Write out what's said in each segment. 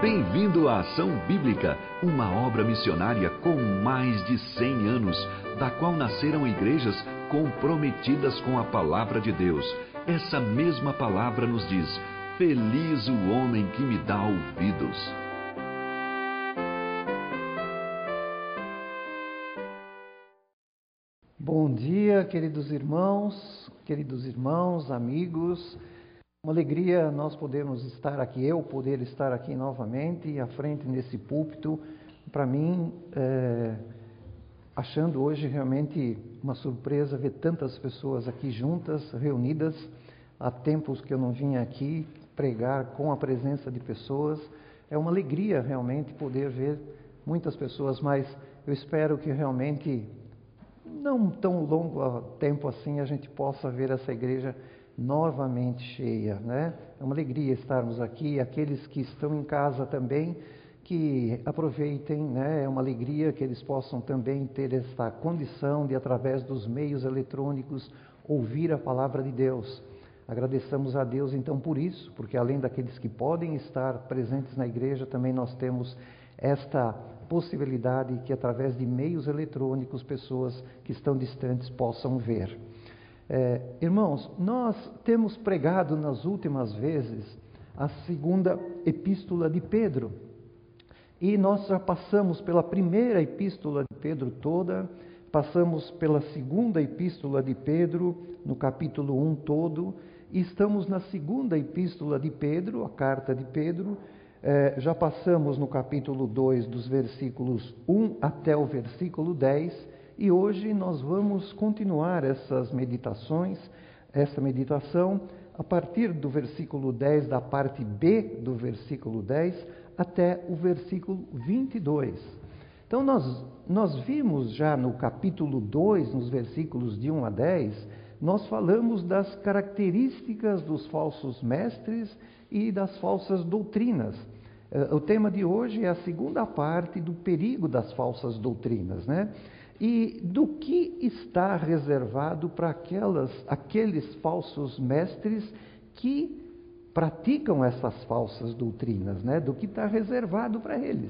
Bem-vindo à Ação Bíblica, uma obra missionária com mais de 100 anos, da qual nasceram igrejas comprometidas com a palavra de Deus. Essa mesma palavra nos diz: feliz o homem que me dá ouvidos. Bom dia, queridos irmãos, amigos. Uma alegria nós podermos estar aqui, eu poder estar aqui novamente à frente nesse púlpito. Para mim, achando hoje realmente uma surpresa ver tantas pessoas aqui juntas, reunidas. Há tempos que eu não vinha aqui pregar com a presença de pessoas. É uma alegria realmente poder ver muitas pessoas, mas eu espero que realmente, não tão longo tempo assim, a gente possa ver essa igreja novamente cheia, né? É uma alegria estarmos aqui. Aqueles que estão em casa também, que aproveitem, né? É uma alegria que eles possam também ter esta condição de, através dos meios eletrônicos, ouvir a palavra de Deus. Agradeçamos a Deus então por isso, porque além daqueles que podem estar presentes na igreja, também nós temos esta possibilidade que, através de meios eletrônicos, pessoas que estão distantes possam ver. Irmãos, nós temos pregado nas últimas vezes a segunda epístola de Pedro. E nós já passamos pela primeira epístola de Pedro toda, passamos pela segunda epístola de Pedro, no capítulo 1 todo, e estamos na segunda epístola de Pedro, a carta de Pedro. Já passamos no capítulo 2, dos versículos 1 até o versículo 10, e hoje nós vamos continuar essa meditação, a partir do versículo 10, da parte B do versículo 10, até o versículo 22. Então nós vimos já no capítulo 2, nos versículos de 1 a 10, nós falamos das características dos falsos mestres e das falsas doutrinas. O tema de hoje é a segunda parte do perigo das falsas doutrinas, né? E do que está reservado para aqueles falsos mestres que praticam essas falsas doutrinas, né? Do que está reservado para eles.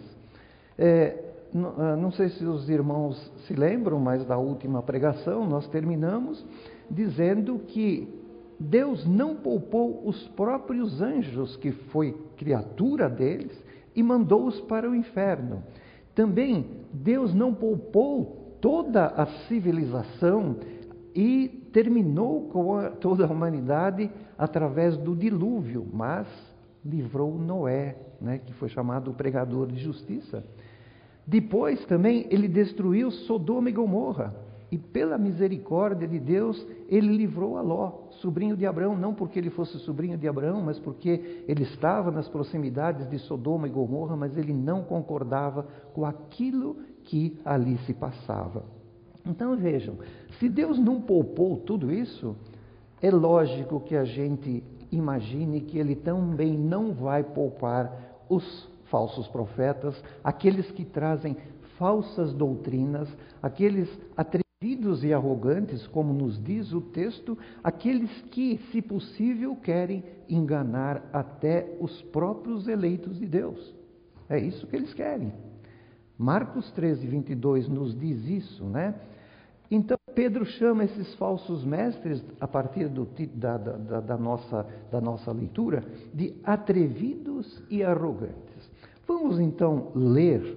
Não sei se os irmãos se lembram, mas da última pregação nós terminamos dizendo que Deus não poupou os próprios anjos, que foi criatura deles, e mandou-os para o inferno. Também Deus não poupou toda a civilização e terminou com toda a humanidade através do dilúvio, mas livrou Noé, né, que foi chamado o pregador de justiça. Depois também ele destruiu Sodoma e Gomorra, e pela misericórdia de Deus ele livrou a Ló, sobrinho de Abraão, não porque ele fosse sobrinho de Abraão, mas porque ele estava nas proximidades de Sodoma e Gomorra, mas ele não concordava com aquilo que ali se passava. Então vejam, se Deus não poupou tudo isso, é lógico que a gente imagine que Ele também não vai poupar os falsos profetas, aqueles que trazem falsas doutrinas, aqueles atrevidos e arrogantes, como nos diz o texto, aqueles que, se possível, querem enganar até os próprios eleitos de Deus. É isso que eles querem. Marcos 13, 22 nos diz isso, né? Então, Pedro chama esses falsos mestres, a partir da nossa leitura, de atrevidos e arrogantes. Vamos então ler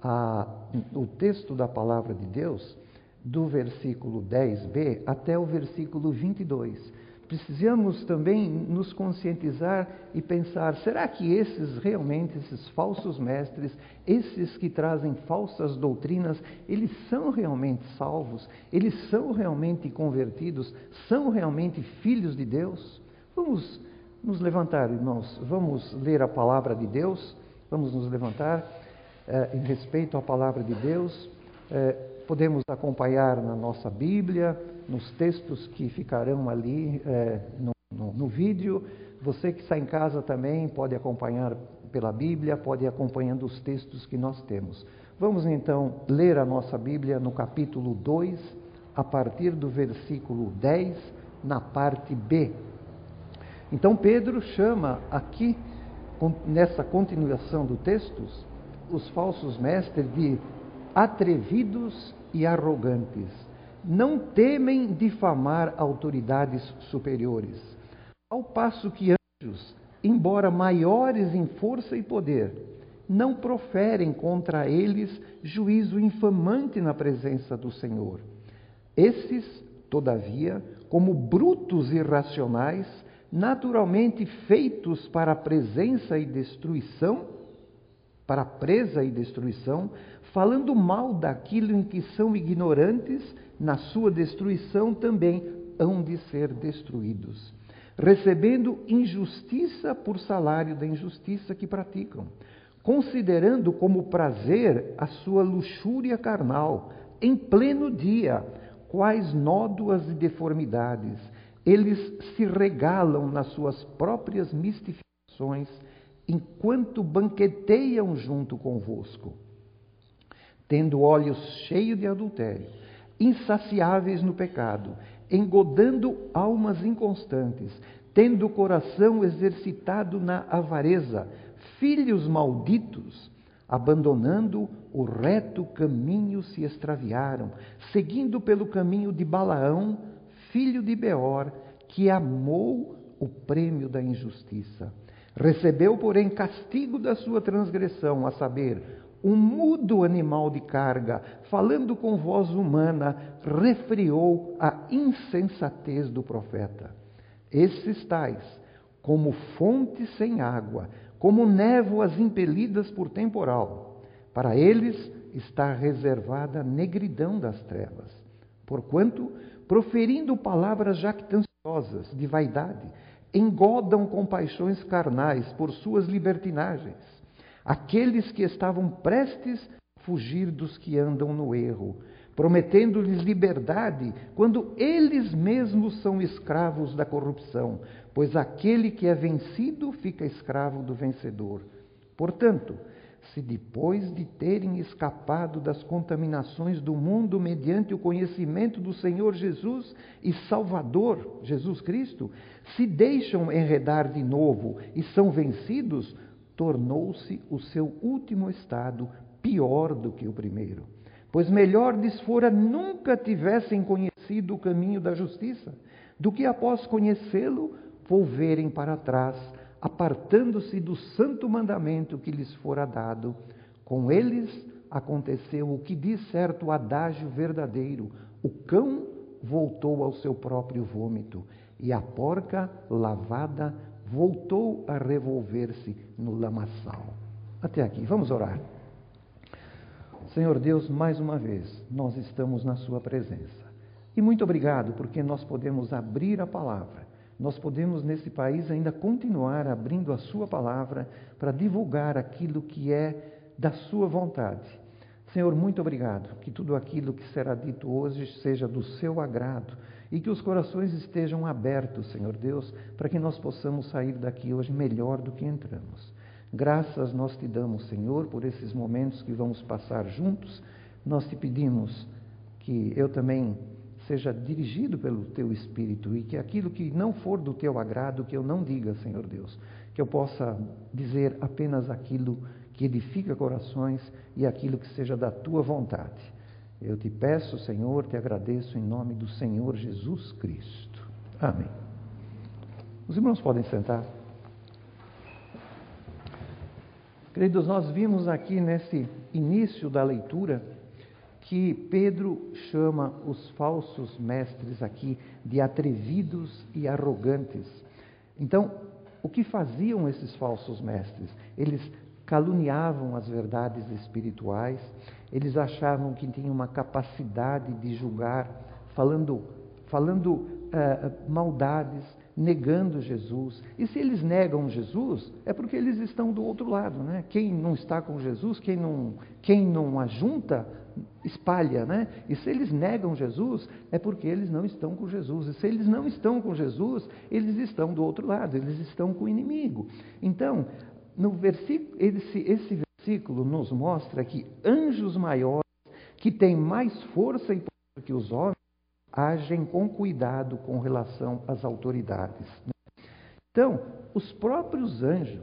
o texto da palavra de Deus, do versículo 10b até o versículo 22. Precisamos também nos conscientizar e pensar, será que esses falsos mestres, esses que trazem falsas doutrinas, eles são realmente salvos? Eles são realmente convertidos? São realmente filhos de Deus? Vamos nos levantar, irmãos, vamos ler a palavra de Deus, vamos nos levantar em respeito à palavra de Deus. Podemos acompanhar na nossa Bíblia, nos textos que ficarão ali no vídeo. Você que está em casa também pode acompanhar pela Bíblia, pode ir acompanhando os textos que nós temos. Vamos então ler a nossa Bíblia no capítulo 2, a partir do versículo 10, na parte B. Então Pedro chama aqui nessa continuação do texto, os falsos mestres de atrevidos e arrogantes. Não temem difamar autoridades superiores, ao passo que anjos, embora maiores em força e poder, não proferem contra eles juízo infamante na presença do Senhor. Esses, todavia, como brutos irracionais, naturalmente feitos para a presa e destruição, falando mal daquilo em que são ignorantes, na sua destruição também hão de ser destruídos, recebendo injustiça por salário da injustiça que praticam, considerando como prazer a sua luxúria carnal, em pleno dia, quais nódoas e deformidades, eles se regalam nas suas próprias mistificações, enquanto banqueteiam junto convosco, tendo olhos cheios de adultério, insaciáveis no pecado, engodando almas inconstantes, tendo o coração exercitado na avareza, filhos malditos, abandonando o reto caminho se extraviaram, seguindo pelo caminho de Balaão, filho de Beor, que amou o prêmio da injustiça. Recebeu, porém, castigo da sua transgressão, a saber, um mudo animal de carga, falando com voz humana, refreou a insensatez do profeta. Esses tais, como fontes sem água, como névoas impelidas por temporal, para eles está reservada a negridão das trevas. Porquanto, proferindo palavras jactanciosas de vaidade, engodam com paixões carnais por suas libertinagens, aqueles que estavam prestes a fugir dos que andam no erro, prometendo-lhes liberdade, quando eles mesmos são escravos da corrupção, pois aquele que é vencido fica escravo do vencedor. Portanto, se depois de terem escapado das contaminações do mundo mediante o conhecimento do Senhor Jesus e Salvador, Jesus Cristo, se deixam enredar de novo e são vencidos, tornou-se o seu último estado pior do que o primeiro. Pois melhor lhes fora nunca tivessem conhecido o caminho da justiça, do que após conhecê-lo, volverem para trás, apartando-se do santo mandamento que lhes fora dado. Com eles aconteceu o que diz certo adágio verdadeiro: o cão voltou ao seu próprio vômito, e a porca lavada voltou a revolver-se no lamaçal. Até aqui, vamos orar. Senhor Deus, mais uma vez, nós estamos na sua presença. E muito obrigado, porque nós podemos abrir a palavra. Nós podemos, nesse país, ainda continuar abrindo a sua palavra para divulgar aquilo que é da sua vontade. Senhor, muito obrigado, que tudo aquilo que será dito hoje seja do seu agrado e que os corações estejam abertos, Senhor Deus, para que nós possamos sair daqui hoje melhor do que entramos. Graças nós te damos, Senhor, por esses momentos que vamos passar juntos. Nós te pedimos que eu também seja dirigido pelo Teu Espírito e que aquilo que não for do Teu agrado, que eu não diga, Senhor Deus, que eu possa dizer apenas aquilo que edifica corações e aquilo que seja da Tua vontade. Eu te peço, Senhor, te agradeço em nome do Senhor Jesus Cristo. Amém. Os irmãos podem sentar. Queridos, nós vimos aqui nesse início da leitura que Pedro chama os falsos mestres aqui de atrevidos e arrogantes. Então, o que faziam esses falsos mestres? Eles caluniavam as verdades espirituais, eles achavam que tinham uma capacidade de julgar, falando maldades, negando Jesus. E se eles negam Jesus, é porque eles estão do outro lado, né? Quem não está com Jesus, quem não ajunta, espalha, né? E se eles negam Jesus, é porque eles não estão com Jesus. E se eles não estão com Jesus, eles estão do outro lado, eles estão com o inimigo. Então, no versículo, esse versículo nos mostra que anjos maiores, que têm mais força e poder que os homens, agem com cuidado com relação às autoridades. Então, os próprios anjos,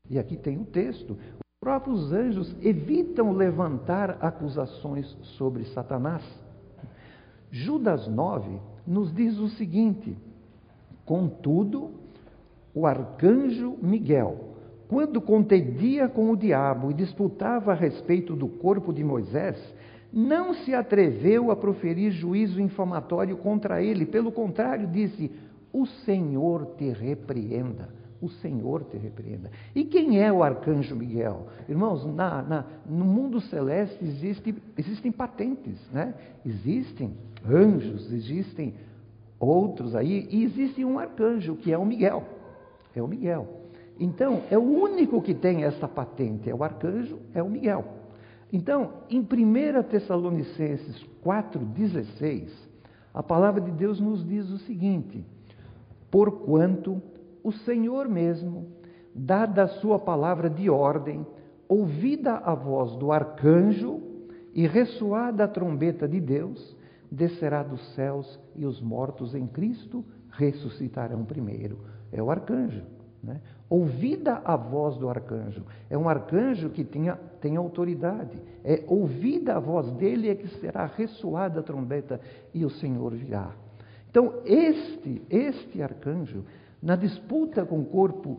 E aqui tem o texto. Os próprios anjos evitam levantar acusações sobre Satanás. Judas 9 nos diz o seguinte: contudo, o arcanjo Miguel, quando contendia com o diabo e disputava a respeito do corpo de Moisés, não se atreveu a proferir juízo infamatório contra ele. Pelo contrário, disse: o Senhor te repreenda. O Senhor te repreenda. E quem é o arcanjo Miguel? Irmãos, no mundo celeste existem patentes, né? Existem anjos, existem outros aí, e existe um arcanjo, que é o Miguel. É o Miguel. Então, é o único que tem essa patente, é o arcanjo, é o Miguel. Então, em 1 Tessalonicenses 4,16, a palavra de Deus nos diz o seguinte: porquanto o Senhor mesmo, dada a sua palavra de ordem, ouvida a voz do arcanjo e ressoada a trombeta de Deus, descerá dos céus e os mortos em Cristo ressuscitarão primeiro. É o arcanjo, né? Ouvida a voz do arcanjo. É um arcanjo que tem autoridade. É ouvida a voz dele é que será ressoada a trombeta e o Senhor virá. Então, este arcanjo, na disputa com o corpo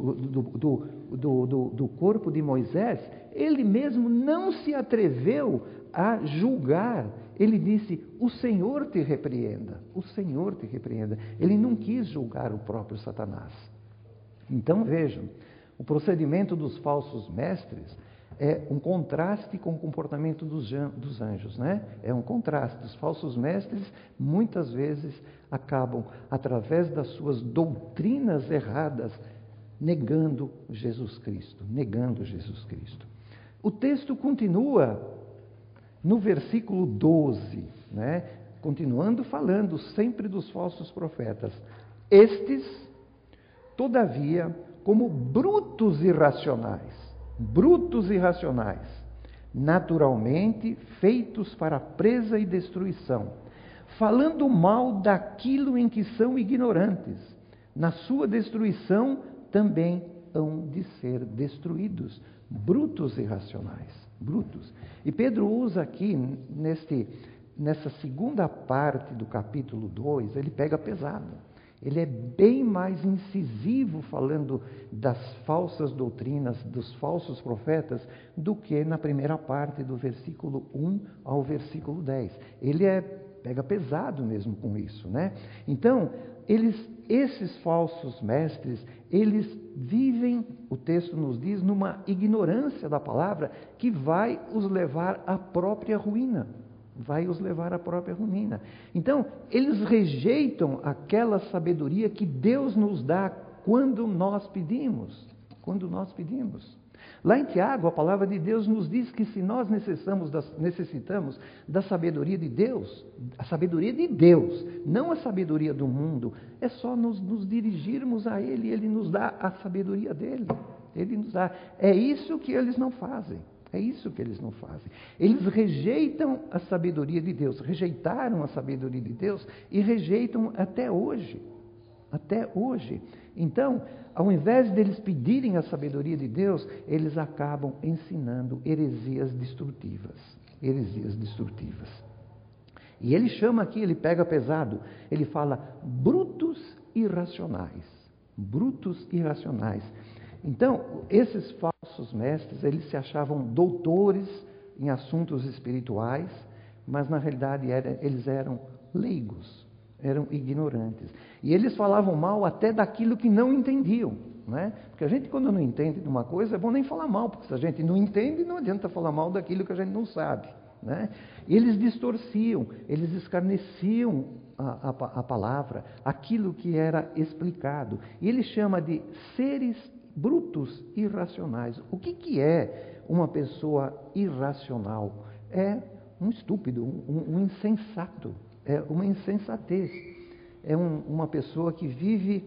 do corpo de Moisés, ele mesmo não se atreveu a julgar. Ele disse: o Senhor te repreenda, o Senhor te repreenda. Ele não quis julgar o próprio Satanás. Então vejam, o procedimento dos falsos mestres é um contraste com o comportamento dos anjos, né? É um contraste. Os falsos mestres muitas vezes acabam, através das suas doutrinas erradas, negando Jesus Cristo, negando Jesus Cristo. O texto continua no versículo 12, né? Continuando falando sempre dos falsos profetas. Estes, todavia, como brutos irracionais, naturalmente feitos para presa e destruição, falando mal daquilo em que são ignorantes, na sua destruição também hão de ser destruídos. Brutos irracionais, brutos. E Pedro usa aqui, nessa segunda parte do capítulo 2, ele pega pesado. Ele é bem mais incisivo falando das falsas doutrinas, dos falsos profetas, do que na primeira parte do versículo 1 ao versículo 10. Ele pega pesado mesmo com isso, né? Então, esses falsos mestres, eles vivem, o texto nos diz, numa ignorância da palavra que vai os levar à própria ruína. Vai os levar à própria ruína. Então, eles rejeitam aquela sabedoria que Deus nos dá quando nós pedimos. Quando nós pedimos. Lá em Tiago, a palavra de Deus nos diz que se nós necessitamos da sabedoria de Deus, a sabedoria de Deus, não a sabedoria do mundo, é só nos dirigirmos a Ele, Ele nos dá a sabedoria dEle. Ele nos dá. É isso que eles não fazem. É isso que eles não fazem. Eles rejeitam a sabedoria de Deus, rejeitaram a sabedoria de Deus e rejeitam até hoje. Até hoje. Então, ao invés deles pedirem a sabedoria de Deus, eles acabam ensinando heresias destrutivas. Heresias destrutivas. E ele chama aqui, ele pega pesado, ele fala brutos irracionais. Brutos irracionais. Então, esses falsos mestres, eles se achavam doutores em assuntos espirituais, mas na realidade eles eram leigos, eram ignorantes. E eles falavam mal até daquilo que não entendiam, né? Porque a gente, quando não entende de uma coisa, é bom nem falar mal, porque se a gente não entende, não adianta falar mal daquilo que a gente não sabe, né? E eles distorciam, eles escarneciam a palavra, aquilo que era explicado. E ele chama de seres brutos irracionais. O que é uma pessoa irracional? É um estúpido, um insensato, é uma insensatez. É uma pessoa que vive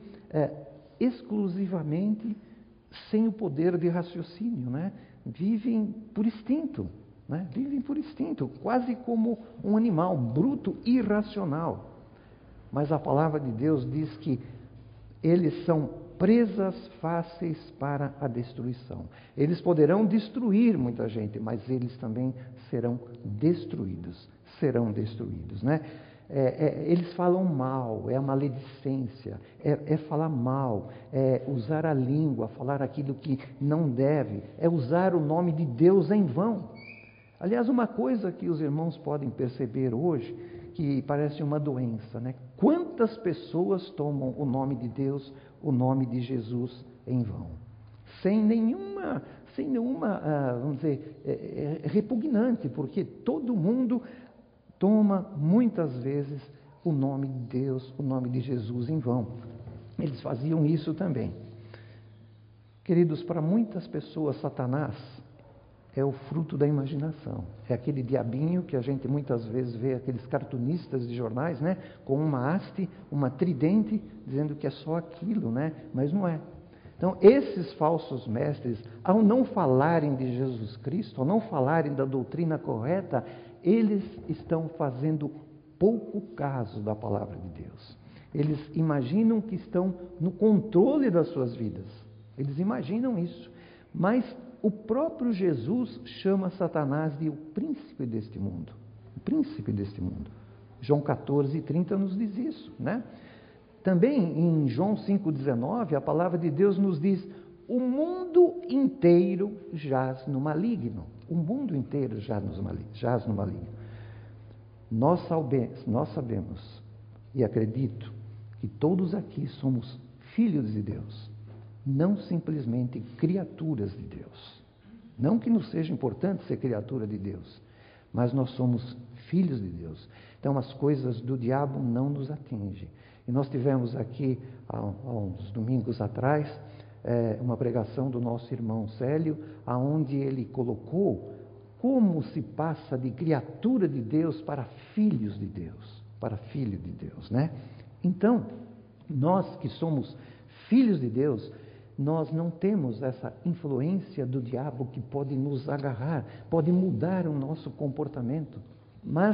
exclusivamente sem o poder de raciocínio, né? Vivem por instinto, né? Vivem por instinto, quase como um animal bruto, irracional. Mas a palavra de Deus diz que eles são presas fáceis para a destruição. Eles poderão destruir muita gente, mas eles também serão destruídos. Serão destruídos, né? Eles falam mal, é a maledicência, é falar mal, é usar a língua, falar aquilo que não deve, é usar o nome de Deus em vão. Aliás, uma coisa que os irmãos podem perceber hoje, que parece uma doença, né? Quantas pessoas tomam o nome de Deus, o nome de Jesus em vão? Sem nenhuma, vamos dizer, repugnante, porque todo mundo toma muitas vezes o nome de Deus, o nome de Jesus em vão. Eles faziam isso também. Queridos, para muitas pessoas, Satanás é o fruto da imaginação. É aquele diabinho que a gente muitas vezes vê, aqueles cartunistas de jornais, né? Com uma haste, uma tridente, dizendo que é só aquilo, né? Mas não é. Então, esses falsos mestres, ao não falarem de Jesus Cristo, ao não falarem da doutrina correta, eles estão fazendo pouco caso da palavra de Deus. Eles imaginam que estão no controle das suas vidas. Eles imaginam isso. Mas o próprio Jesus chama Satanás de o príncipe deste mundo. O príncipe deste mundo. João 14:30 nos diz isso, né? Também em João 5,19, a palavra de Deus nos diz: o mundo inteiro jaz no maligno. O mundo inteiro jaz no maligno. Nós sabemos e acredito que todos aqui somos filhos de Deus, não simplesmente criaturas de Deus. Não que não seja importante ser criatura de Deus, mas nós somos filhos de Deus. Então as coisas do diabo não nos atingem. E nós tivemos aqui, há uns domingos atrás, uma pregação do nosso irmão Célio, aonde ele colocou como se passa de criatura de Deus para filhos de Deus, para filho de Deus, né? Então, nós que somos filhos de Deus, nós não temos essa influência do diabo que pode nos agarrar, pode mudar o nosso comportamento, mas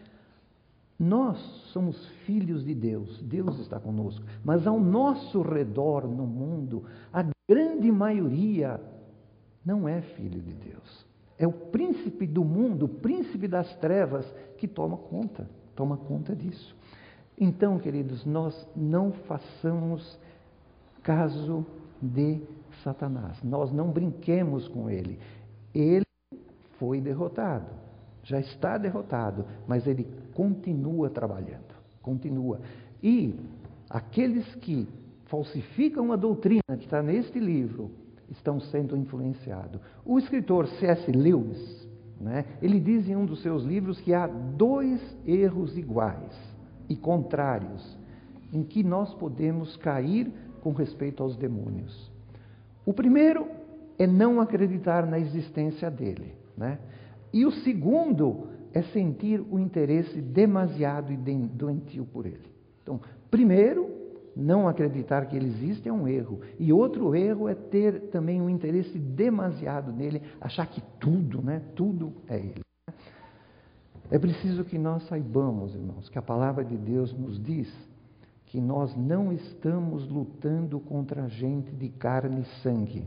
nós somos filhos de Deus, Deus está conosco, mas ao nosso redor no mundo, a grande maioria não é filho de Deus. É o príncipe do mundo, o príncipe das trevas que toma conta disso. Então, queridos, nós não façamos caso de Satanás, nós não brinquemos com ele. Ele foi derrotado, já está derrotado, mas ele continua trabalhando, continua. E aqueles que falsificam a doutrina que está neste livro estão sendo influenciados. O escritor C.S. Lewis, né, ele diz em um dos seus livros que há 2 erros iguais e contrários em que nós podemos cair com respeito aos demônios. O primeiro é não acreditar na existência dele, né? E o segundo é sentir o interesse demasiado e doentio por ele. Então, primeiro, não acreditar que ele existe é um erro. E outro erro é ter também um interesse demasiado nele, achar que tudo, né? Tudo é ele. É preciso que nós saibamos, irmãos, que a palavra de Deus nos diz que nós não estamos lutando contra gente de carne e sangue.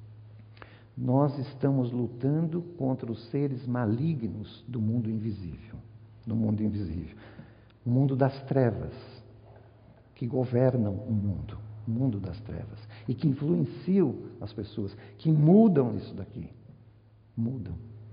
Nós estamos lutando contra os seres malignos do mundo invisível. Do mundo invisível. O mundo das trevas, que governam o mundo das trevas, e que influenciam as pessoas, que mudam isso daqui. Mudam.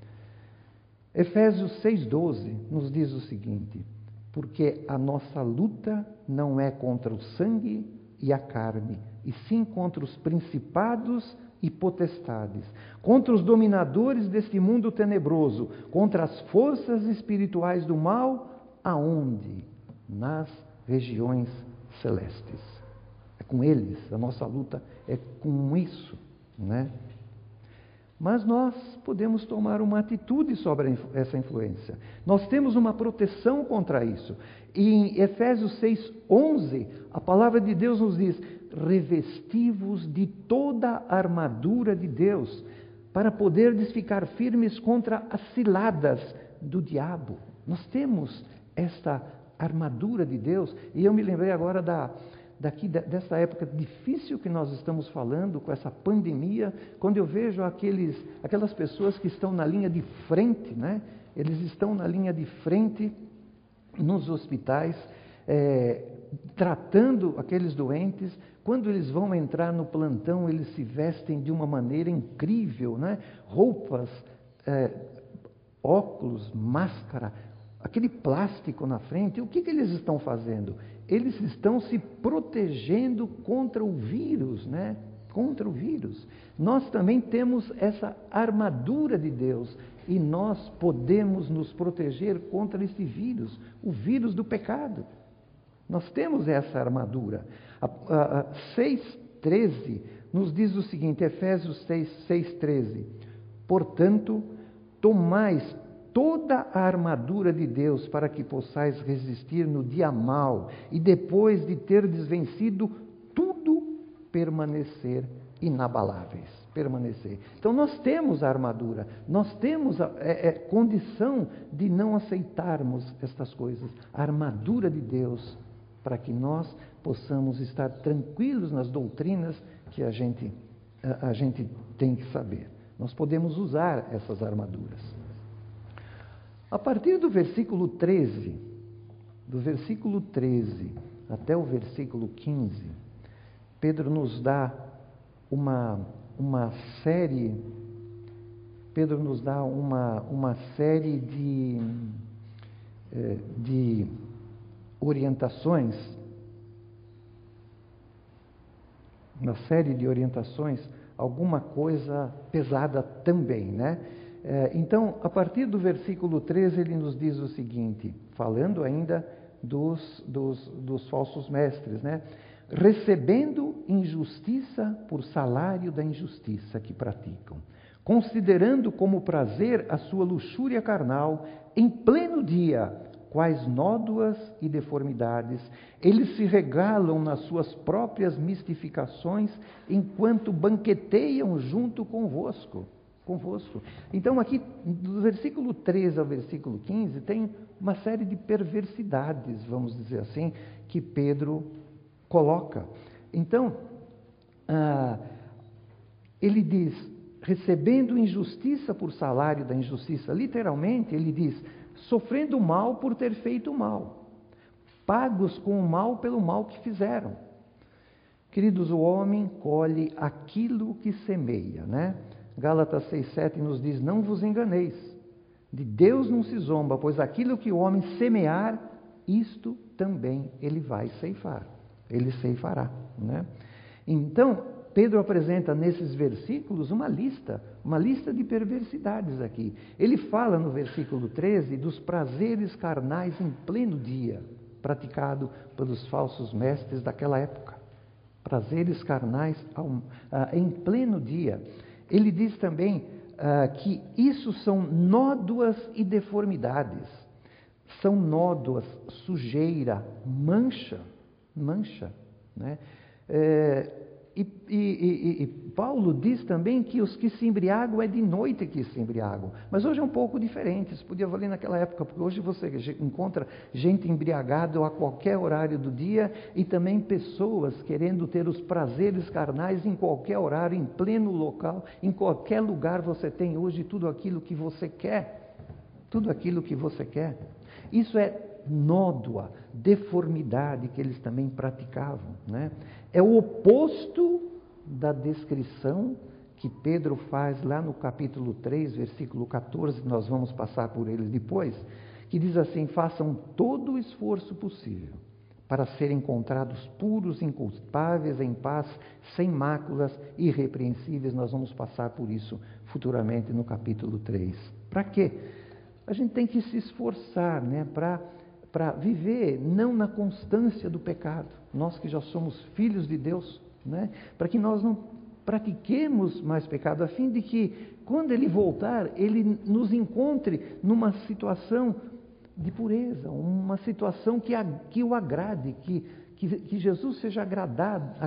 Efésios 6,12 nos diz o seguinte: porque a nossa luta não é contra o sangue e a carne, e sim contra os principados e potestades, contra os dominadores deste mundo tenebroso, contra as forças espirituais do mal, aonde? Nas regiões celestes. É com eles, a nossa luta é com isso, né? Mas nós podemos tomar uma atitude sobre essa influência. Nós temos uma proteção contra isso. E em Efésios 6,11, a palavra de Deus nos diz: revesti-vos de toda a armadura de Deus, para poderdes ficar firmes contra as ciladas do diabo. Nós temos esta armadura de Deus, e eu me lembrei agora dessa época difícil que nós estamos falando, com essa pandemia, quando eu vejo aquelas pessoas que estão na linha de frente, né? Eles estão na linha de frente nos hospitais, tratando aqueles doentes. Quando eles vão entrar no plantão, eles se vestem de uma maneira incrível, né? Roupas, óculos, máscara, aquele plástico na frente. O que eles estão fazendo? Eles estão se protegendo contra o vírus, né? Contra o vírus. Nós também temos essa armadura de Deus e nós podemos nos proteger contra esse vírus, o vírus do pecado. Nós temos essa armadura. 6,13 nos diz o seguinte, Efésios 6,13: portanto, tomais toda a armadura de Deus para que possais resistir no dia mau e depois de terdes vencido tudo, permanecer inabaláveis. Permanecer. Então nós temos a armadura, nós temos a condição de não aceitarmos estas coisas. A armadura de Deus para que nós possamos estar tranquilos nas doutrinas que a gente tem que saber. Nós podemos usar essas armaduras. A partir do versículo 13, até o versículo 15, Pedro nos dá uma série de orientações, alguma coisa pesada também, né? Então, a partir do versículo 13, ele nos diz o seguinte, falando ainda dos falsos mestres, né? Recebendo injustiça por salário da injustiça que praticam, considerando como prazer a sua luxúria carnal, em pleno dia, quais nódoas e deformidades, eles se regalam nas suas próprias mistificações, enquanto banqueteiam junto convosco. Então aqui, do versículo 13 ao versículo 15, tem uma série de perversidades, vamos dizer assim, que Pedro coloca. Então, ele diz, recebendo injustiça por salário da injustiça, literalmente ele diz, sofrendo mal por ter feito mal, pagos com o mal pelo mal que fizeram. Queridos, o homem colhe aquilo que semeia, né? Gálatas 6,7 nos diz, não vos enganeis, de Deus não se zomba, pois aquilo que o homem semear, isto também ele vai ceifar, ele ceifará, né? Então, Pedro apresenta nesses versículos uma lista de perversidades aqui. Ele fala no versículo 13 dos prazeres carnais em pleno dia, praticado pelos falsos mestres daquela época. Prazeres carnais em pleno dia. Ele diz também que isso são nódoas e deformidades. São nódoas, sujeira, mancha, né? E Paulo diz também que os que se embriagam é de noite que se embriagam. Mas hoje é um pouco diferente, isso podia valer naquela época, porque hoje você encontra gente embriagada a qualquer horário do dia e também pessoas querendo ter os prazeres carnais em qualquer horário, em pleno local, em qualquer lugar você tem hoje tudo aquilo que você quer. Tudo aquilo que você quer. Isso é nódoa, deformidade que eles também praticavam, né? É o oposto da descrição que Pedro faz lá no capítulo 3, versículo 14, nós vamos passar por ele depois, que diz assim, façam todo o esforço possível para serem encontrados puros, inculpáveis, em paz, sem máculas, irrepreensíveis. Nós vamos passar por isso futuramente no capítulo 3. Para quê? A gente tem que se esforçar, né, para viver não na constância do pecado, nós que já somos filhos de Deus, né, para que nós não pratiquemos mais pecado, a fim de que, quando Ele voltar, Ele nos encontre numa situação de pureza, uma situação que o agrade, que Jesus seja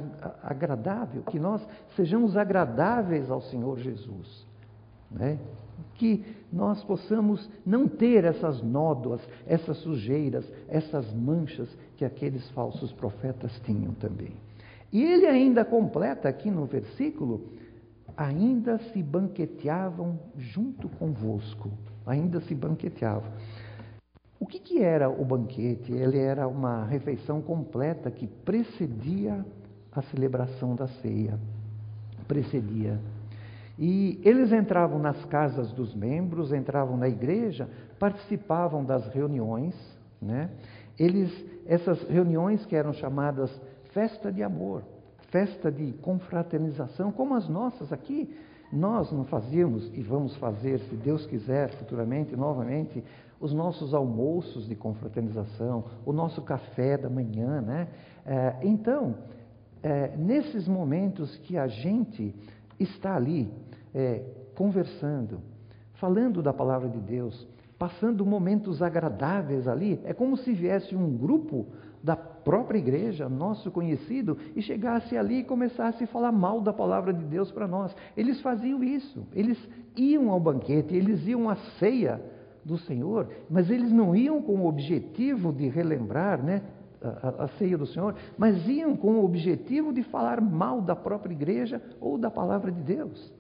agradável, que nós sejamos agradáveis ao Senhor Jesus, né? que nós possamos não ter essas nódoas, essas sujeiras, essas manchas que aqueles falsos profetas tinham também. E ele ainda completa aqui no versículo: ainda se banqueteavam junto convosco. Ainda se banqueteavam. O que era o banquete? Ele era uma refeição completa que precedia a celebração da ceia. Precedia. E eles entravam nas casas dos membros, entravam na igreja, participavam das reuniões, né? Essas reuniões que eram chamadas festa de amor, festa de confraternização, como as nossas aqui. Nós não fazíamos, e vamos fazer, se Deus quiser, futuramente, novamente, os nossos almoços de confraternização, o nosso café da manhã, né? Então, nesses momentos que a gente está ali, conversando, falando da palavra de Deus, passando momentos agradáveis ali, é como se viesse um grupo da própria igreja, nosso conhecido, e chegasse ali e começasse a falar mal da palavra de Deus para nós. Eles faziam isso, eles iam ao banquete, eles iam à ceia do Senhor, mas eles não iam com o objetivo de relembrar, né, a ceia do Senhor, mas iam com o objetivo de falar mal da própria igreja ou da palavra de Deus.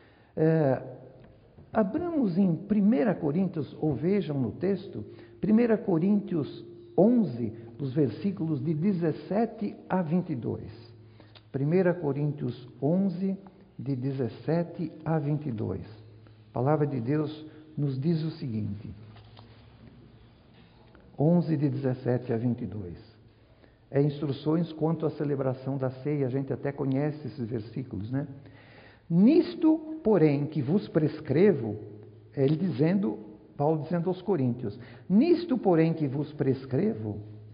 Abramos em 1 Coríntios, ou vejam no texto, 1 Coríntios 11, dos versículos de 17 a 22. 1 Coríntios 11, de 17 a 22. A palavra de Deus nos diz o seguinte, 11, de 17 a 22. Instruções quanto à celebração da ceia, a gente até conhece esses versículos, né? Nisto, porém, que vos prescrevo, Paulo dizendo aos Coríntios, nisto, porém, que vos prescrevo,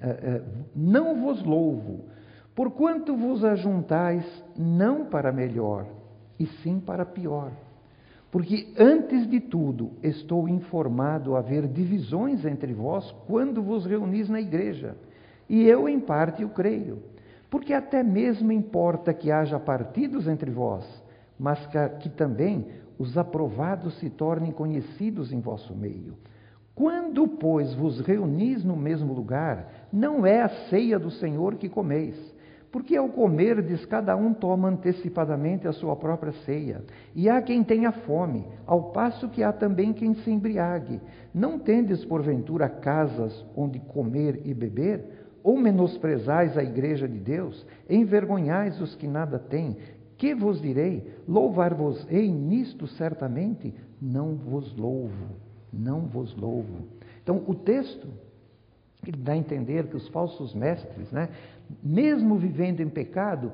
não vos louvo, porquanto vos ajuntais não para melhor, e sim para pior. Porque antes de tudo estou informado haver divisões entre vós quando vos reunis na igreja, e eu em parte o creio, porque até mesmo importa que haja partidos entre vós, mas que também os aprovados se tornem conhecidos em vosso meio. Quando, pois, vos reunis no mesmo lugar, não é a ceia do Senhor que comeis, porque ao comerdes, cada um toma antecipadamente a sua própria ceia. E há quem tenha fome, ao passo que há também quem se embriague. Não tendes, porventura, casas onde comer e beber? Ou menosprezais a igreja de Deus? Envergonhais os que nada têm? Que vos direi? Louvar-vos-ei nisto certamente? Não vos louvo, não vos louvo. Então, o texto, ele dá a entender que os falsos mestres, né, mesmo vivendo em pecado,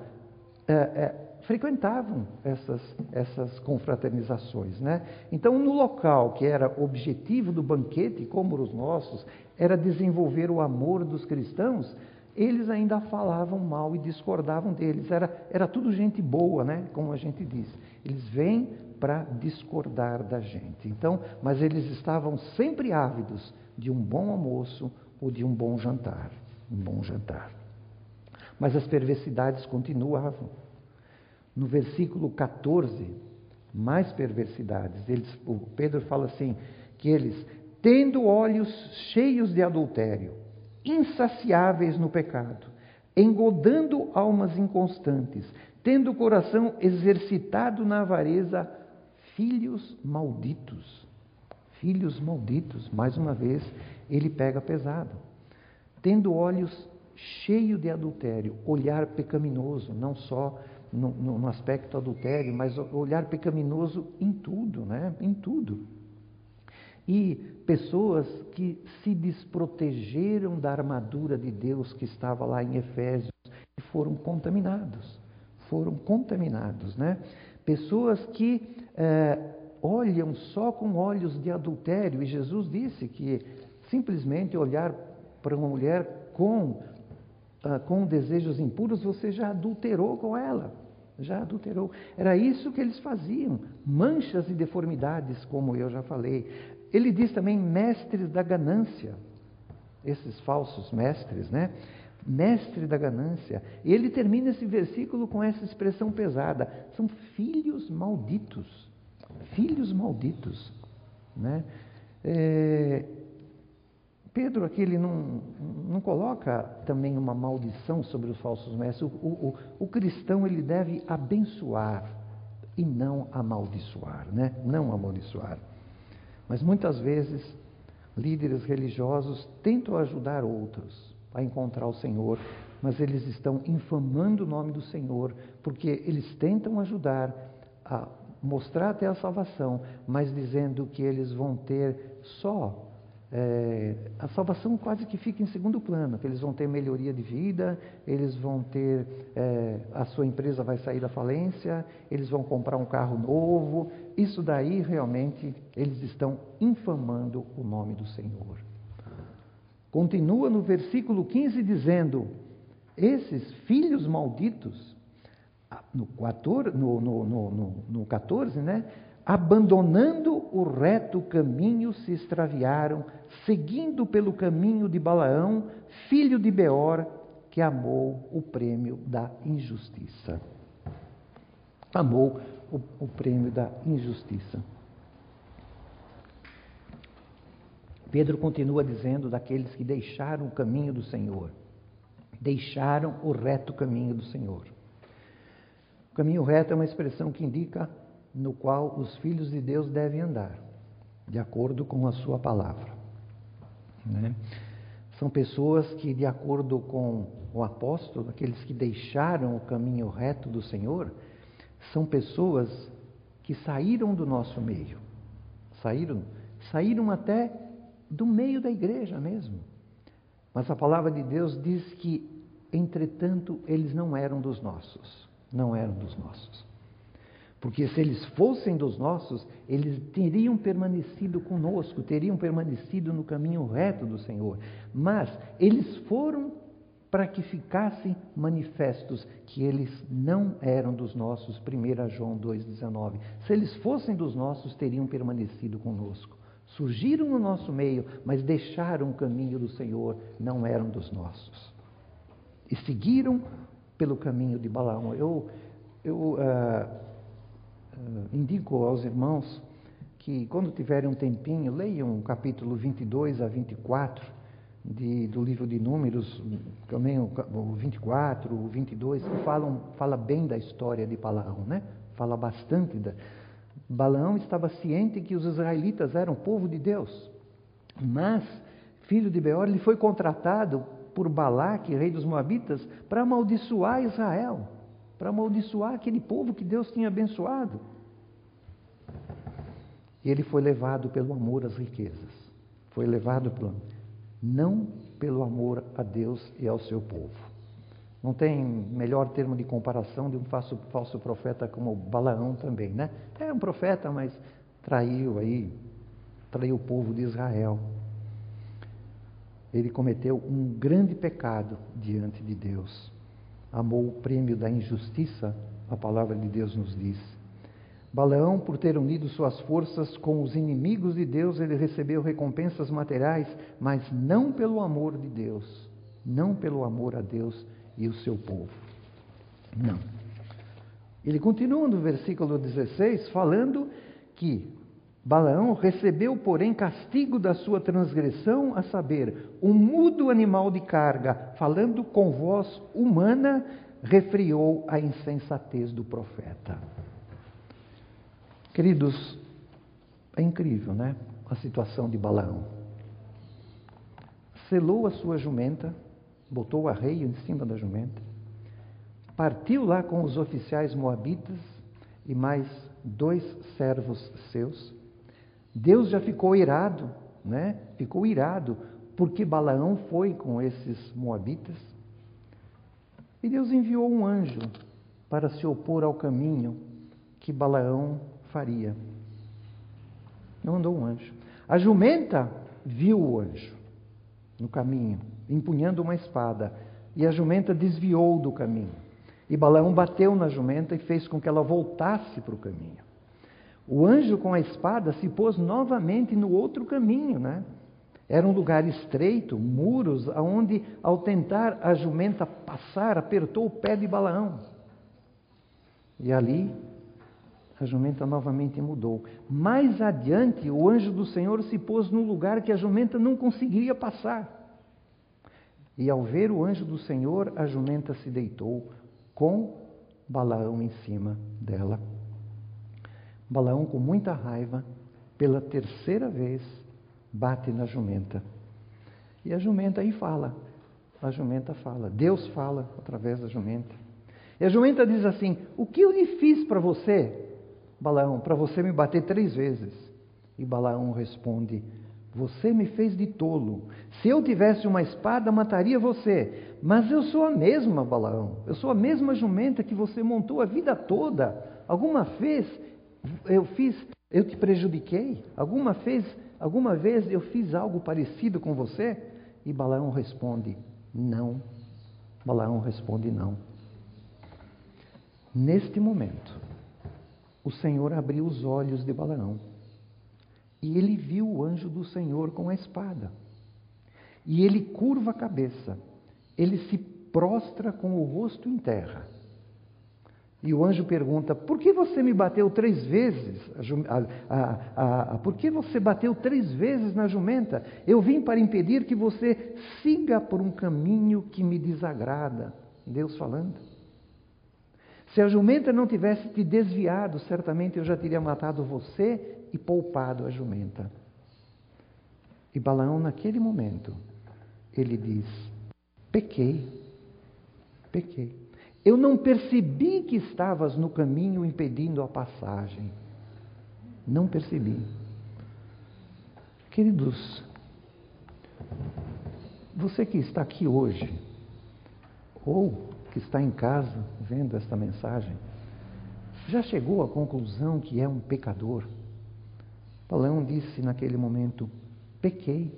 frequentavam essas confraternizações, né? Então, no local que era objetivo do banquete, como os nossos, era desenvolver o amor dos cristãos, eles ainda falavam mal e discordavam deles. Era tudo gente boa, né? Como a gente diz. Eles vêm para discordar da gente. Então, mas eles estavam sempre ávidos de um bom almoço ou de um bom jantar. Um bom jantar. Mas as perversidades continuavam. No versículo 14, mais perversidades. O Pedro fala assim, que eles, tendo olhos cheios de adultério, insaciáveis no pecado, engodando almas inconstantes, tendo o coração exercitado na avareza, filhos malditos. Filhos malditos, mais uma vez, ele pega pesado. Tendo olhos cheios de adultério, olhar pecaminoso, não só no aspecto adultério, mas olhar pecaminoso em tudo, né? Em tudo. E pessoas que se desprotegeram da armadura de Deus que estava lá em Efésios e foram contaminados. Foram contaminados, né? Pessoas que olham só com olhos de adultério. E Jesus disse que simplesmente olhar para uma mulher com desejos impuros, você já adulterou com ela. Já adulterou. Era isso que eles faziam. Manchas e deformidades, como eu já falei. Ele diz também mestres da ganância. Esses falsos mestres, né? Mestre da ganância. E ele termina esse versículo com essa expressão pesada. São filhos malditos. Filhos malditos. né? Pedro aqui ele não coloca também uma maldição sobre os falsos mestres. O cristão ele deve abençoar e não amaldiçoar, né? Não amaldiçoar. Mas muitas vezes líderes religiosos tentam ajudar outros a encontrar o Senhor, mas eles estão infamando o nome do Senhor, porque eles tentam ajudar a mostrar até a salvação, mas dizendo que eles vão ter só a salvação quase que fica em segundo plano, que eles vão ter melhoria de vida, eles vão ter, a sua empresa vai sair da falência, eles vão comprar um carro novo. Isso daí realmente eles estão infamando o nome do Senhor. Continua no versículo 15 dizendo: esses filhos malditos, no 14, né? Abandonando o reto caminho, se extraviaram, seguindo pelo caminho de Balaão, filho de Beor, que amou o prêmio da injustiça. Amou o prêmio da injustiça. Pedro continua dizendo daqueles que deixaram o caminho do Senhor, deixaram o reto caminho do Senhor. O caminho reto é uma expressão que indica no qual os filhos de Deus devem andar, de acordo com a sua palavra, né? São pessoas que, de acordo com o apóstolo, aqueles que deixaram o caminho reto do Senhor, são pessoas que saíram do nosso meio, saíram até do meio da igreja mesmo, mas a palavra de Deus diz que, entretanto, eles não eram dos nossos. Porque se eles fossem dos nossos, eles teriam permanecido conosco, teriam permanecido no caminho reto do Senhor. Mas eles foram para que ficassem manifestos que eles não eram dos nossos, 1 João 2,19. Se eles fossem dos nossos, teriam permanecido conosco. Surgiram no nosso meio, mas deixaram o caminho do Senhor, não eram dos nossos. E seguiram pelo caminho de Balaão. Eu indico aos irmãos que, quando tiverem um tempinho, leiam o capítulo 22 a 24 do livro de Números, também o 24, o 22, que fala bem da história de Balaão, né? Fala bastante. Balaão estava ciente que os israelitas eram povo de Deus, mas, filho de Beor, ele foi contratado por Balaque, rei dos Moabitas, para amaldiçoar Israel, para amaldiçoar aquele povo que Deus tinha abençoado. E ele foi levado pelo amor às riquezas, não pelo amor a Deus e ao seu povo. Não tem melhor termo de comparação de um falso profeta como Balaão também, né? É um profeta, mas traiu o povo de Israel. Ele cometeu um grande pecado diante de Deus. Amou o prêmio da injustiça, a palavra de Deus nos diz. Balaão, por ter unido suas forças com os inimigos de Deus, ele recebeu recompensas materiais, mas não pelo amor de Deus, não pelo amor a Deus e o seu povo. Não. Ele continua no versículo 16, falando que Balaão recebeu, porém, castigo da sua transgressão, a saber, um mudo animal de carga, falando com voz humana, refriou a insensatez do profeta. Queridos, é incrível, né? A situação de Balaão. Selou a sua jumenta, botou o arreio em cima da jumenta, partiu lá com os oficiais moabitas e mais 2 servos seus. Deus já ficou irado, né? Ficou irado porque Balaão foi com esses moabitas. E Deus enviou um anjo para se opor ao caminho que Balaão faria. Não mandou um anjo. A jumenta viu o anjo no caminho, empunhando uma espada, e a jumenta desviou do caminho. E Balaão bateu na jumenta e fez com que ela voltasse para o caminho. O anjo com a espada se pôs novamente no outro caminho, né? Era um lugar estreito, muros, onde, ao tentar a jumenta passar, apertou o pé de Balaão. E ali A jumenta novamente mudou. Mais adiante, o anjo do Senhor se pôs num lugar que a jumenta não conseguiria passar. E ao ver o anjo do Senhor, a jumenta se deitou com Balaão em cima dela. Balaão, com muita raiva, pela terceira vez, bate na jumenta. E a jumenta aí fala. A jumenta fala. Deus fala através da jumenta. E a jumenta diz assim: o que eu lhe fiz para você, Balaão, para você me bater 3 vezes? E Balaão responde: você me fez de tolo. Se eu tivesse uma espada, mataria você. Mas eu sou a mesma, Balaão. Eu sou a mesma jumenta que você montou a vida toda. Alguma vez eu te prejudiquei? Alguma vez eu fiz algo parecido com você? E Balaão responde: não. Balaão responde: não. Neste momento, o Senhor abriu os olhos de Balaão. E ele viu o anjo do Senhor com a espada. E ele curva a cabeça. Ele se prostra com o rosto em terra. E o anjo pergunta: por que você me bateu 3 vezes? Por que você bateu 3 vezes na jumenta? Eu vim para impedir que você siga por um caminho que me desagrada. Deus falando. Se a jumenta não tivesse te desviado, certamente eu já teria matado você e poupado a jumenta. E Balaão, naquele momento, ele diz: pequei. Eu não percebi que estavas no caminho impedindo a passagem. Não percebi. Queridos, você que está aqui hoje, ou que está em casa vendo esta mensagem, já chegou à conclusão que é um pecador? Balaão disse naquele momento: pequei.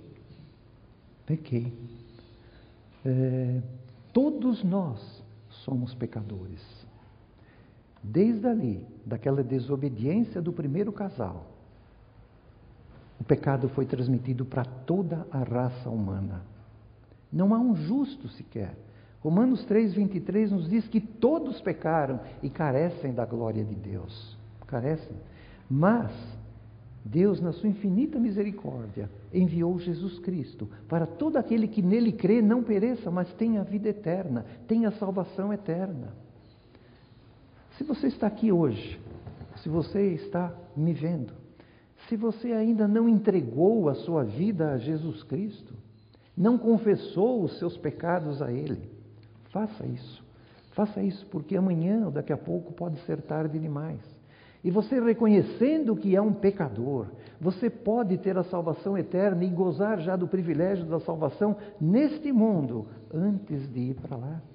Todos nós somos pecadores. Desde ali, daquela desobediência do primeiro casal, o pecado foi transmitido para toda a raça humana. Não há um justo sequer. Romanos 3,23 nos diz que todos pecaram e carecem da glória de Deus. Carecem. Mas Deus, na sua infinita misericórdia, enviou Jesus Cristo para todo aquele que nele crê não pereça, mas tenha a vida eterna, tenha a salvação eterna. Se você está aqui hoje, se você está me vendo, se você ainda não entregou a sua vida a Jesus Cristo, não confessou os seus pecados a Ele, faça isso. Faça isso, porque amanhã ou daqui a pouco pode ser tarde demais. E você, reconhecendo que é um pecador, você pode ter a salvação eterna e gozar já do privilégio da salvação neste mundo, antes de ir para lá,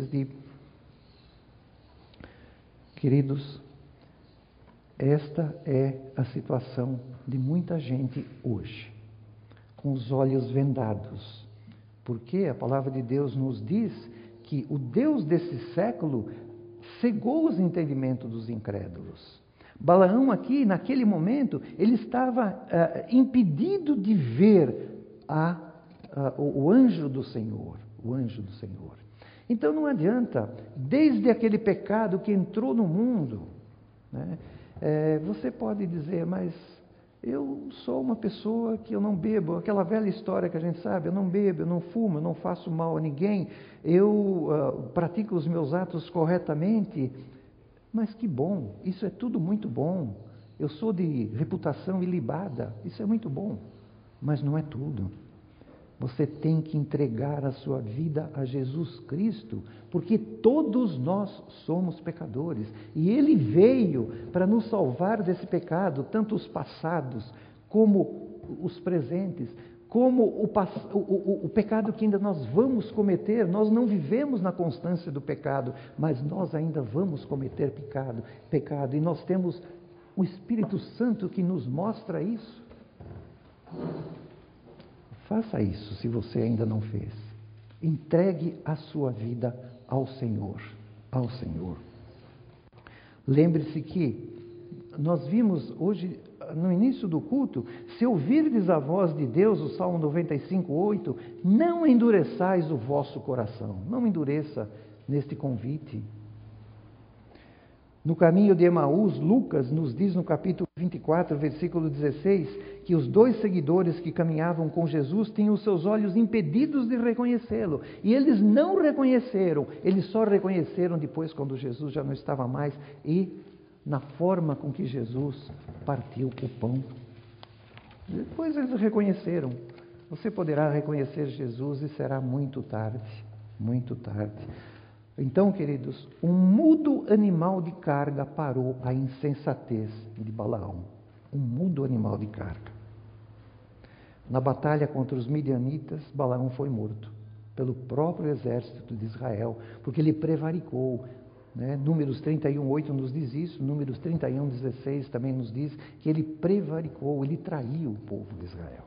Queridos, esta é a situação de muita gente hoje, com os olhos vendados, porque a palavra de Deus nos diz que o Deus desse século cegou os entendimentos dos incrédulos. Balaão aqui, naquele momento, ele estava impedido de ver o anjo do Senhor. Então não adianta, desde aquele pecado que entrou no mundo, né, você pode dizer: mas eu sou uma pessoa que eu não bebo, aquela velha história que a gente sabe: eu não bebo, eu não fumo, eu não faço mal a ninguém, eu pratico os meus atos corretamente. Mas que bom, isso é tudo muito bom. Eu sou de reputação ilibada, isso é muito bom. Mas não é tudo. Você tem que entregar a sua vida a Jesus Cristo, porque todos nós somos pecadores. E Ele veio para nos salvar desse pecado, tanto os passados como os presentes, como o pecado que ainda nós vamos cometer. Nós não vivemos na constância do pecado, mas nós ainda vamos cometer pecado. E nós temos o Espírito Santo que nos mostra isso. Faça isso se você ainda não fez. Entregue a sua vida ao Senhor. Lembre-se que nós vimos hoje, no início do culto: se ouvirdes a voz de Deus, o Salmo 95:8, não endureçais o vosso coração. Não endureça neste convite. No caminho de Emaús, Lucas nos diz no capítulo 24, versículo 16, que os 2 seguidores que caminhavam com Jesus tinham os seus olhos impedidos de reconhecê-lo. E eles não reconheceram, eles só reconheceram depois quando Jesus já não estava mais e na forma com que Jesus partiu o pão. Depois eles reconheceram. Você poderá reconhecer Jesus e será muito tarde, muito tarde. Então, queridos, um mudo animal de carga parou a insensatez de Balaão. Um mudo animal de carga. Na batalha contra os midianitas, Balaão foi morto pelo próprio exército de Israel, porque ele prevaricou. Números 31:8 nos diz isso, Números 31:16 também nos diz que ele prevaricou, ele traiu o povo de Israel.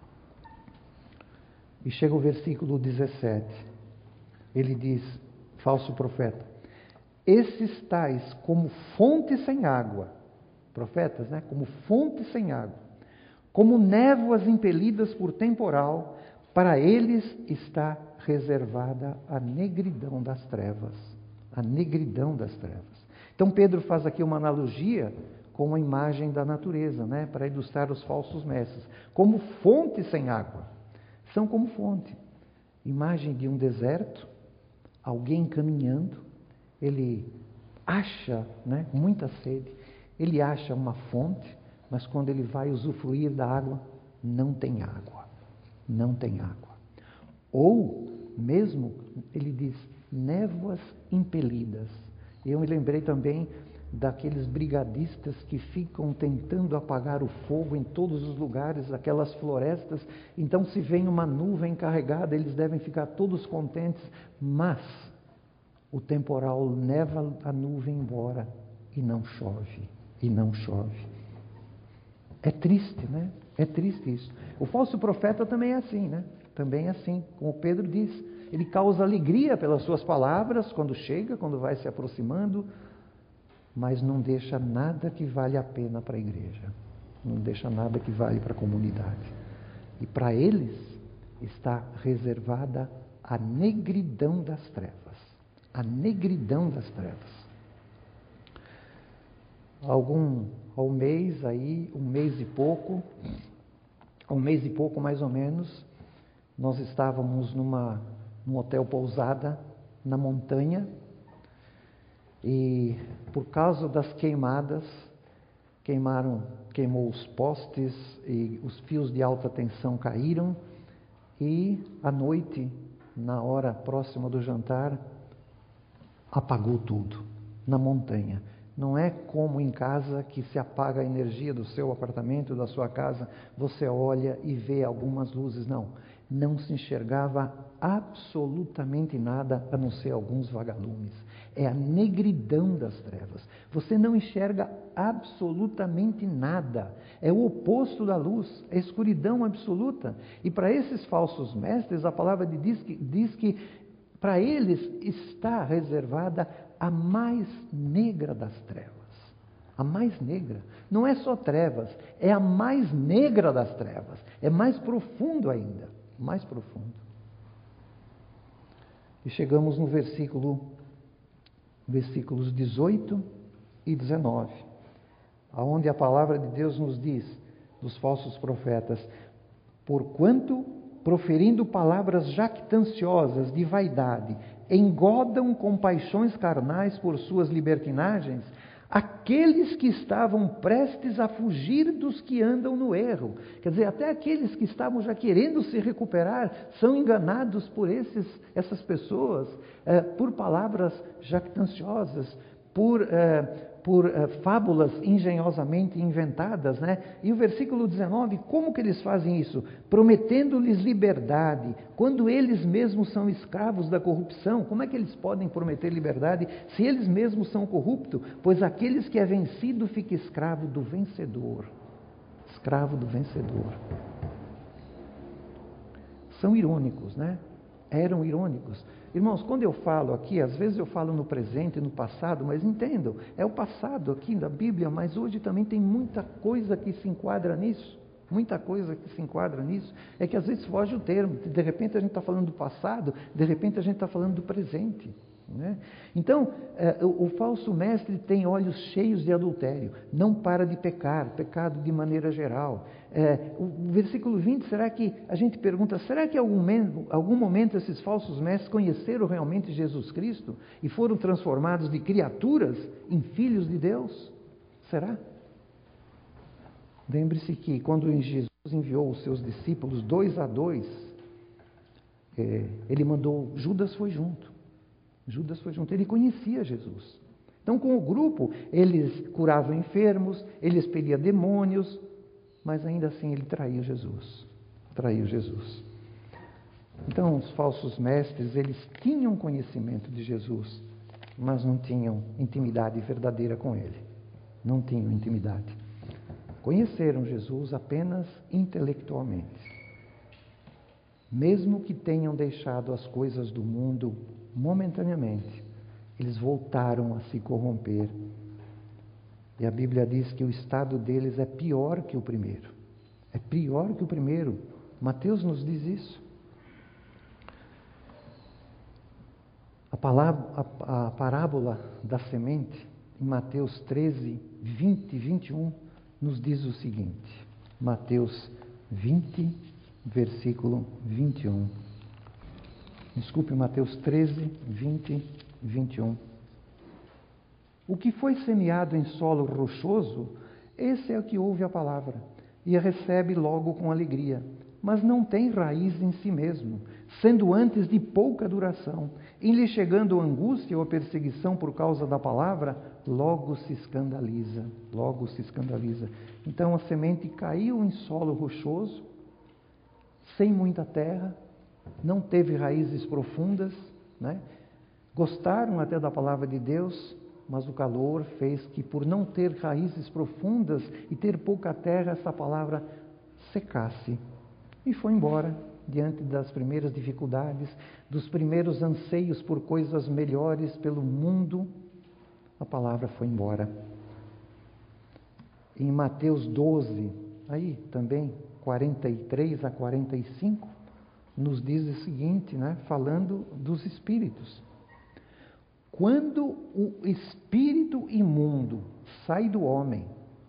E chega o versículo 17, ele diz, falso profeta, esses tais como fonte sem água, profetas, como fonte sem água, como névoas impelidas por temporal, para eles está reservada a negridão das trevas. A negridão das trevas. Então Pedro faz aqui uma analogia com a imagem da natureza, para ilustrar os falsos mestres. Como fonte sem água. São como fonte. Imagem de um deserto, alguém caminhando, ele acha, muita sede, ele acha uma fonte, mas quando ele vai usufruir da água, não tem água. Não tem água. Ou mesmo, ele diz, névoas impelidas. Eu me lembrei também daqueles brigadistas que ficam tentando apagar o fogo em todos os lugares, aquelas florestas. Então, se vem uma nuvem carregada, eles devem ficar todos contentes, mas o temporal leva a nuvem embora e não chove, e não chove. É triste, É triste isso. O falso profeta também é assim, Também é assim, como Pedro diz. Ele causa alegria pelas suas palavras, quando chega, quando vai se aproximando, mas não deixa nada que vale a pena para a igreja. Não deixa nada que vale para a comunidade. E para eles está reservada a negridão das trevas. A negridão das trevas. Ao mês aí, um mês e pouco mais ou menos, nós estávamos num hotel pousada na montanha e por causa das queimadas, queimou os postes e os fios de alta tensão caíram e à noite, na hora próxima do jantar, apagou tudo na montanha. Não é como em casa que se apaga a energia do seu apartamento, da sua casa, você olha e vê algumas luzes. Não se enxergava absolutamente nada, a não ser alguns vagalumes. É a negridão das trevas. Você não enxerga absolutamente nada. É o oposto da luz, é escuridão absoluta. E para esses falsos mestres, a palavra diz que para eles está reservada a mais negra das trevas. A mais negra. Não é só trevas, é a mais negra das trevas. É mais profundo ainda. Mais profundo. E chegamos no versículos 18 e 19, aonde a palavra de Deus nos diz, dos falsos profetas, porquanto, proferindo palavras jactanciosas de vaidade, engodam com paixões carnais por suas libertinagens, aqueles que estavam prestes a fugir dos que andam no erro. Quer dizer, até aqueles que estavam já querendo se recuperar são enganados por essas pessoas, por palavras jactanciosas, por fábulas engenhosamente inventadas, E o versículo 19, como que eles fazem isso? Prometendo-lhes liberdade, quando eles mesmos são escravos da corrupção. Como é que eles podem prometer liberdade se eles mesmos são corruptos? Pois aqueles que é vencido fica escravo do vencedor. Escravo do vencedor. São irônicos, Eram irônicos. Irmãos, quando eu falo aqui, às vezes eu falo no presente e no passado, mas entendam, é o passado aqui da Bíblia, mas hoje também tem muita coisa que se enquadra nisso. Muita coisa que se enquadra nisso. É que às vezes foge o termo. De repente a gente está falando do passado, de repente a gente está falando do presente. né? Então, o falso mestre tem olhos cheios de adultério, não para de pecar, pecado de maneira geral. O versículo 20, será que a gente pergunta, será que em algum momento esses falsos mestres conheceram realmente Jesus Cristo e foram transformados de criaturas em filhos de Deus? Será? Lembre-se que quando Jesus enviou os seus discípulos 2 a 2, ele mandou, Judas foi junto. Judas foi junto, ele conhecia Jesus. Então, com o grupo, eles curavam enfermos, ele expelia demônios, mas ainda assim ele traiu Jesus. Traiu Jesus. Então, os falsos mestres, eles tinham conhecimento de Jesus, mas não tinham intimidade verdadeira com ele. Não tinham intimidade. Conheceram Jesus apenas intelectualmente. Mesmo que tenham deixado as coisas do mundo momentaneamente, eles voltaram a se corromper. E a Bíblia diz que o estado deles é pior que o primeiro. É pior que o primeiro. Mateus nos diz isso. A parábola da semente, em Mateus 13, 20 e 21, nos diz o seguinte. Mateus 20, versículo 21. Desculpe, Mateus 13, 20 e 21. O que foi semeado em solo rochoso, esse é o que ouve a palavra e a recebe logo com alegria, mas não tem raiz em si mesmo, sendo antes de pouca duração. Em lhe chegando a angústia ou a perseguição por causa da palavra, logo se escandaliza. Logo se escandaliza. Então a semente caiu em solo rochoso, sem muita terra, não teve raízes profundas, né? Gostaram até da palavra de Deus, mas o calor fez que, por não ter raízes profundas e ter pouca terra, essa palavra secasse e foi embora diante das primeiras dificuldades, dos primeiros anseios por coisas melhores pelo mundo. A palavra foi embora. Em Mateus 12, aí também 43 a 45, nos diz o seguinte, né, falando dos espíritos. Quando o espírito imundo sai do homem,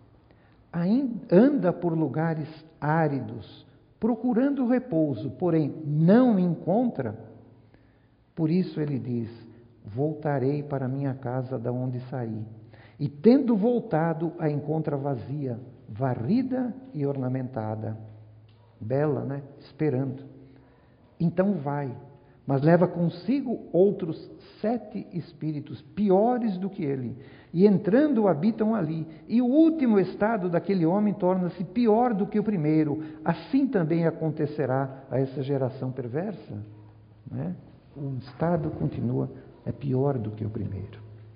anda por lugares áridos, procurando repouso, porém não encontra, por isso ele diz, voltarei para minha casa da onde saí. E tendo voltado, a encontra vazia, varrida e ornamentada. Bela, né? Esperando. Então vai, mas leva consigo outros 7 espíritos, piores do que ele, e entrando habitam ali. E o último estado daquele homem torna-se pior do que o primeiro. Assim também acontecerá a essa geração perversa, né? O estado continua, é pior do que o primeiro.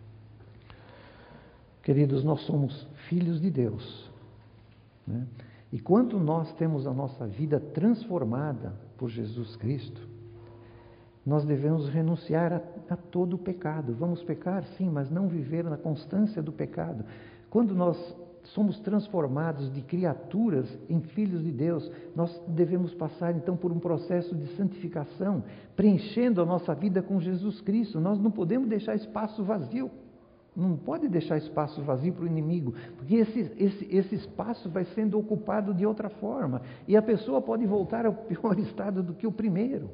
Queridos, nós somos filhos de Deus, né? E quando nós temos a nossa vida transformada por Jesus Cristo, nós devemos renunciar a todo o pecado. Vamos pecar, sim, mas não viver na constância do pecado. Quando nós somos transformados de criaturas em filhos de Deus, nós devemos passar então por um processo de santificação, preenchendo a nossa vida com Jesus Cristo. Nós não podemos deixar espaço vazio. Não pode deixar espaço vazio para o inimigo, porque esse espaço vai sendo ocupado de outra forma, e a pessoa pode voltar ao pior estado do que o primeiro.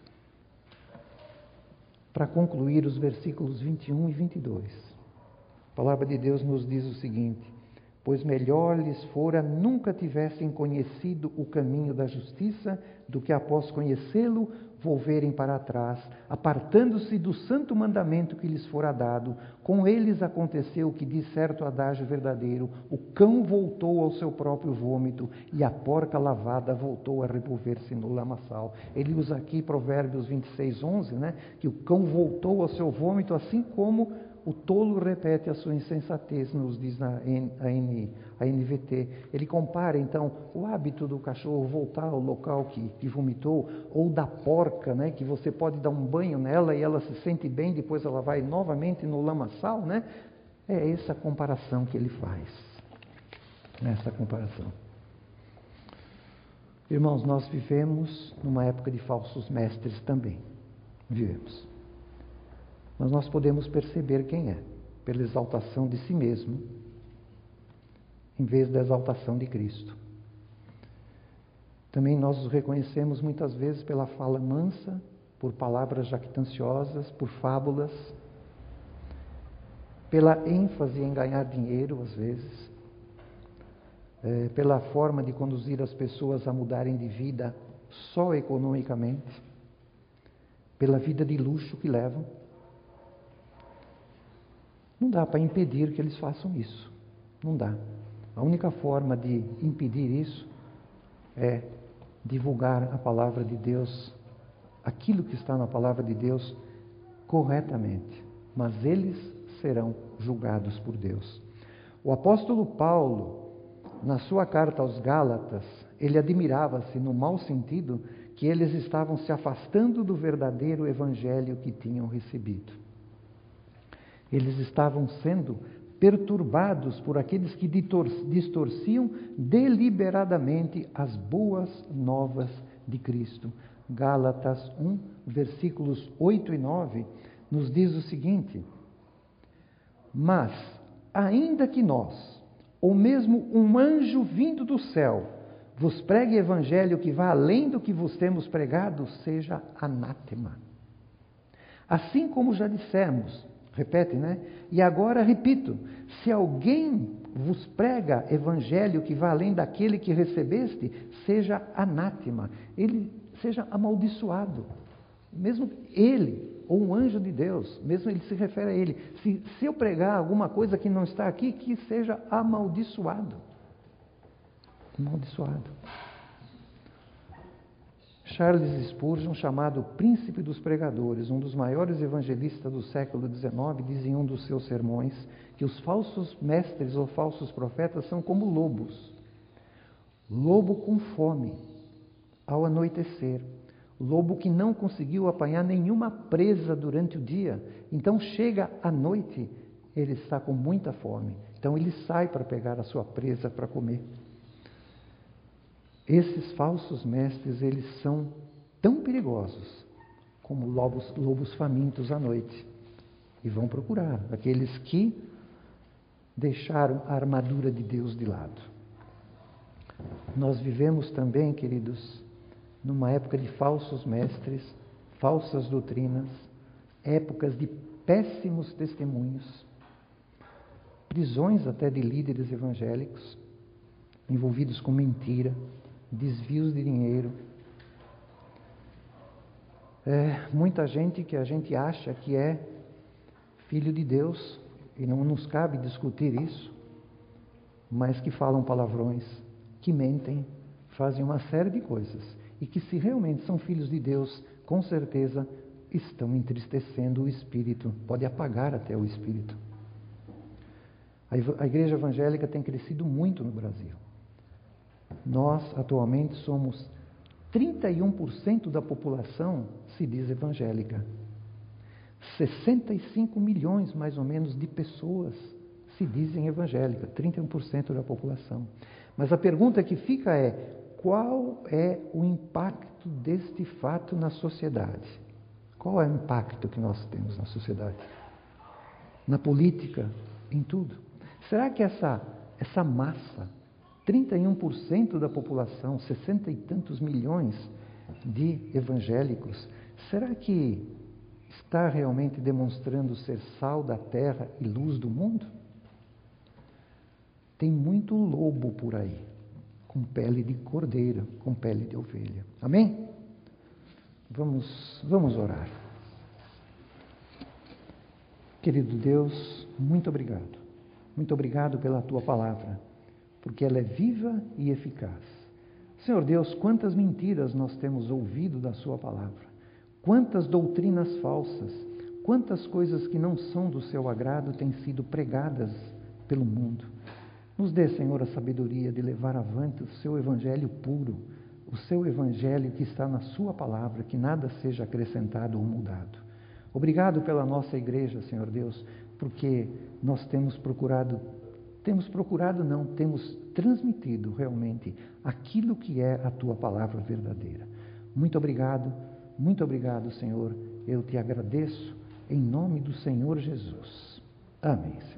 Para concluir os versículos 21 e 22, a palavra de Deus nos diz o seguinte: pois melhor lhes fora nunca tivessem conhecido o caminho da justiça, do que após conhecê-lo, volverem para trás, apartando-se do santo mandamento que lhes fora dado. Com eles aconteceu o que diz certo adágio verdadeiro: o cão voltou ao seu próprio vômito, e a porca lavada voltou a revolver-se no lamaçal. Ele usa aqui Provérbios 26:11, né? Que o cão voltou ao seu vômito, assim como o tolo repete a sua insensatez, nos diz a NVT. Ele compara, então, o hábito do cachorro voltar ao local que vomitou, ou da porca, né, que você pode dar um banho nela e ela se sente bem, depois ela vai novamente no lamaçal, né? É essa comparação que ele faz. Essa comparação. Irmãos, nós vivemos numa época de falsos mestres também. Vivemos. Mas nós podemos perceber quem é, pela exaltação de si mesmo, em vez da exaltação de Cristo. Também nós os reconhecemos muitas vezes pela fala mansa, por palavras jactanciosas, por fábulas, pela ênfase em ganhar dinheiro, às vezes, pela forma de conduzir as pessoas a mudarem de vida só economicamente, pela vida de luxo que levam. Não dá para impedir que eles façam isso. Não dá. A única forma de impedir isso é divulgar a palavra de Deus, aquilo que está na palavra de Deus, corretamente. Mas eles serão julgados por Deus. O apóstolo Paulo, na sua carta aos Gálatas, ele admirava-se, no mau sentido, que eles estavam se afastando do verdadeiro evangelho que tinham recebido. Eles estavam sendo perturbados por aqueles que distorciam deliberadamente as boas novas de Cristo. Gálatas 1, versículos 8 e 9, nos diz o seguinte: mas, ainda que nós, ou mesmo um anjo vindo do céu, vos pregue evangelho que vá além do que vos temos pregado, seja anátema. Assim como já dissemos, repete, né? E agora repito, se alguém vos prega evangelho que vá além daquele que recebeste, seja anátema, ele seja amaldiçoado. Mesmo ele, ou um anjo de Deus, mesmo ele se refere a ele. Se eu pregar alguma coisa que não está aqui, que seja amaldiçoado. Amaldiçoado. Charles Spurgeon, chamado Príncipe dos Pregadores, um dos maiores evangelistas do século XIX, diz em um dos seus sermões que os falsos mestres ou falsos profetas são como lobos. Lobo com fome, ao anoitecer. Lobo que não conseguiu apanhar nenhuma presa durante o dia. Então chega à noite, ele está com muita fome. Então ele sai para pegar a sua presa para comer. Esses falsos mestres, eles são tão perigosos como lobos famintos à noite. E vão procurar aqueles que deixaram a armadura de Deus de lado. Nós vivemos também, queridos, numa época de falsos mestres, falsas doutrinas, épocas de péssimos testemunhos, prisões até de líderes evangélicos, envolvidos com mentira, desvios de dinheiro. Muita gente que a gente acha que é filho de Deus, e não nos cabe discutir isso, mas que falam palavrões, que mentem, fazem uma série de coisas, e que se realmente são filhos de Deus, com certeza estão entristecendo o Espírito, pode apagar até o Espírito. A igreja evangélica tem crescido muito no Brasil. Nós, atualmente, somos 31% da população se diz evangélica. 65 milhões, mais ou menos, de pessoas se dizem evangélicas, 31% da população. Mas a pergunta que fica é: qual é o impacto deste fato na sociedade? Qual é o impacto que nós temos na sociedade? Na política, em tudo. Será que essa massa, 31% da população, 60 e tantos milhões de evangélicos, será que está realmente demonstrando ser sal da terra e luz do mundo? Tem muito lobo por aí, com pele de cordeiro, com pele de ovelha. Amém? Vamos orar. Querido Deus, muito obrigado. Muito obrigado pela Tua palavra, porque ela é viva e eficaz. Senhor Deus, quantas mentiras nós temos ouvido da Sua palavra, quantas doutrinas falsas, quantas coisas que não são do Seu agrado têm sido pregadas pelo mundo. Nos dê, Senhor, a sabedoria de levar avante o Seu Evangelho puro, o Seu Evangelho que está na Sua palavra, que nada seja acrescentado ou mudado. Obrigado pela nossa igreja, Senhor Deus, porque nós temos transmitido realmente aquilo que é a Tua palavra verdadeira. Muito obrigado, Senhor. Eu te agradeço em nome do Senhor Jesus. Amém.